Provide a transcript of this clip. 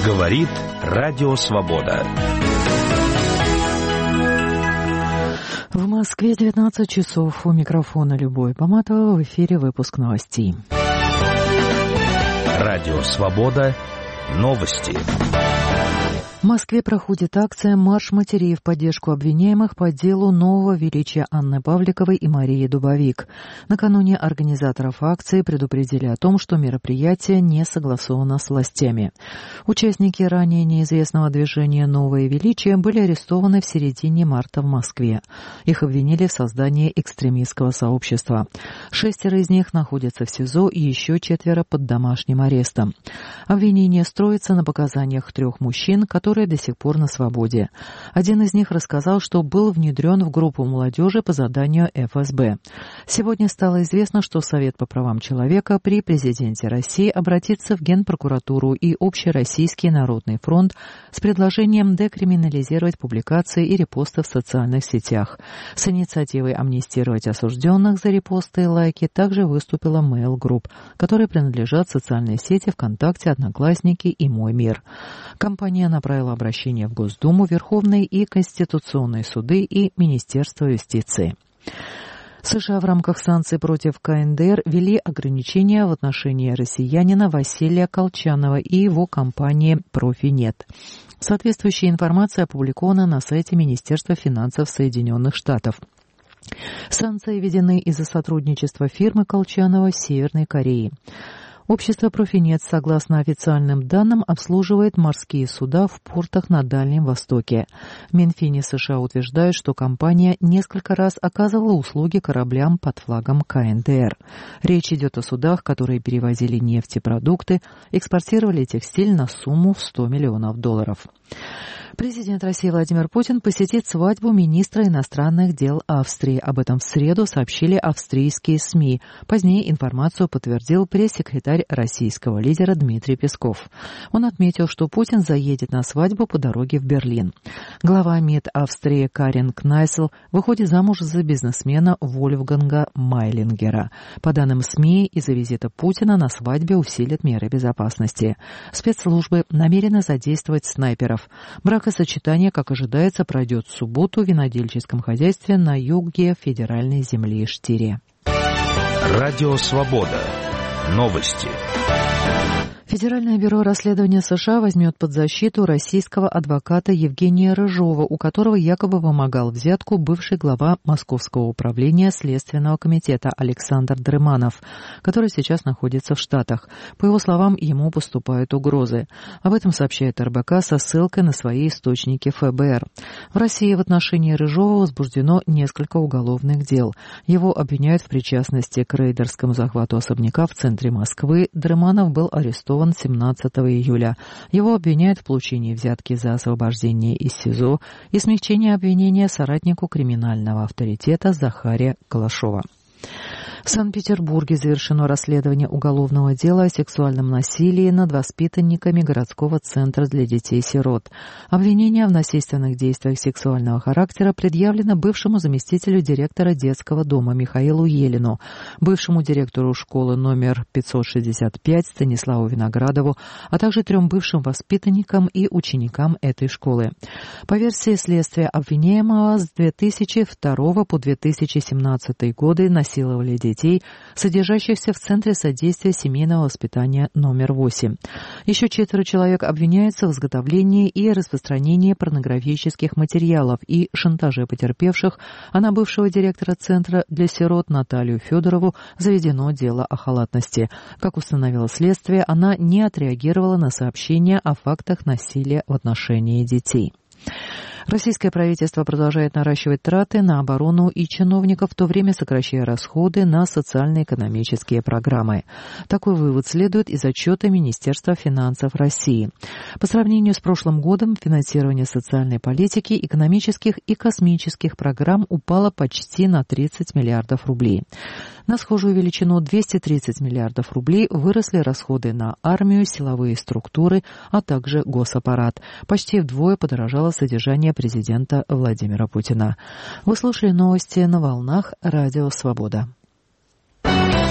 Говорит Радио Свобода. В Москве 19 часов. У микрофона Любовь Поматова. В эфире выпуск новостей. Радио Свобода. Новости. В Москве проходит акция «Марш матерей» в поддержку обвиняемых по делу нового величия Анны Павликовой и Марии Дубовик. Накануне организаторов акции предупредили о том, что мероприятие не согласовано с властями. Участники ранее неизвестного движения «Новое величие» были арестованы в середине марта в Москве. Их обвинили в создании экстремистского сообщества. 6 из них находятся в СИЗО и еще 4 под домашним арестом. Обвинение строится на показаниях 3 мужчин, которые до сих пор на свободе. Один из них рассказал, что был внедрен в группу молодежи по заданию ФСБ. Сегодня стало известно, что Совет по правам человека при президенте России обратится в Генпрокуратуру и Общероссийский народный фронт с предложением декриминализировать публикации и репосты в социальных сетях. С инициативой амнистировать осужденных за репосты и лайки также выступила Mail Group, которой принадлежат социальные сети ВКонтакте, Одноклассники и Мой мир. Компания направила обращение в Госдуму, Верховный и Конституционные суды и Министерство юстиции. США в рамках санкций против КНДР ввели ограничения в отношении россиянина Василия Колчанова и его компании «Профинет». Соответствующая информация опубликована на сайте Министерства финансов Соединенных Штатов. Санкции введены из-за сотрудничества фирмы Колчанова с Северной Кореей. Общество «Профинет», согласно официальным данным, обслуживает морские суда в портах на Дальнем Востоке. В Минфине США утверждают, что компания несколько раз оказывала услуги кораблям под флагом КНДР. Речь идет о судах, которые перевозили нефть и продукты, экспортировали текстиль на сумму в $100 миллионов. Президент России Владимир Путин посетит свадьбу министра иностранных дел Австрии. Об этом в среду сообщили австрийские СМИ. Позднее информацию подтвердил пресс-секретарь российского лидера Дмитрий Песков. Он отметил, что Путин заедет на свадьбу по дороге в Берлин. Глава МИД Австрии Карин Кнайсл выходит замуж за бизнесмена Вольфганга Майлингера. По данным СМИ, из-за визита Путина на свадьбе усилят меры безопасности. Спецслужбы намерены задействовать снайперов. Бракосочетание, как ожидается, пройдет в субботу в винодельческом хозяйстве на юге федеральной земли Штире. Радио Свобода. Новости. Федеральное бюро расследования США возьмет под защиту российского адвоката Евгения Рыжова, у которого якобы вымогал взятку бывший глава Московского управления Следственного комитета Александр Дрыманов, который сейчас находится в Штатах. По его словам, ему поступают угрозы. Об этом сообщает РБК со ссылкой на свои источники ФБР. В России в отношении Рыжова возбуждено несколько уголовных дел. Его обвиняют в причастности к рейдерскому захвату особняка в центре Москвы. Дрыманов был арестован 17 июля. Его обвиняют в получении взятки за освобождение из СИЗО и смягчение обвинения соратнику криминального авторитета Захария Калашова. В Санкт-Петербурге завершено расследование уголовного дела о сексуальном насилии над воспитанниками городского центра для детей-сирот. Обвинение в насильственных действиях сексуального характера предъявлено бывшему заместителю директора детского дома Михаилу Елину, бывшему директору школы номер 565 Станиславу Виноградову, а также 3 бывшим воспитанникам и ученикам этой школы. По версии следствия, обвиняемого с 2002 по 2017 годы насиловали детей, содержащихся в Центре содействия семейного воспитания номер 8. Еще 4 человек обвиняются в изготовлении и распространении порнографических материалов и шантаже потерпевших, а на бывшего директора Центра для сирот Наталью Федорову заведено дело о халатности. Как установило следствие, она не отреагировала на сообщения о фактах насилия в отношении детей. Российское правительство продолжает наращивать траты на оборону и чиновников, в то время сокращая расходы на социально-экономические программы. Такой вывод следует из отчета Министерства финансов России. По сравнению с прошлым годом финансирование социальной политики, экономических и космических программ упало почти на 30 миллиардов рублей. На схожую величину 230 миллиардов рублей выросли расходы на армию, силовые структуры, а также госаппарат. Почти вдвое подорожало содержание президента Владимира Путина. Вы слушали новости на волнах Радио Свобода.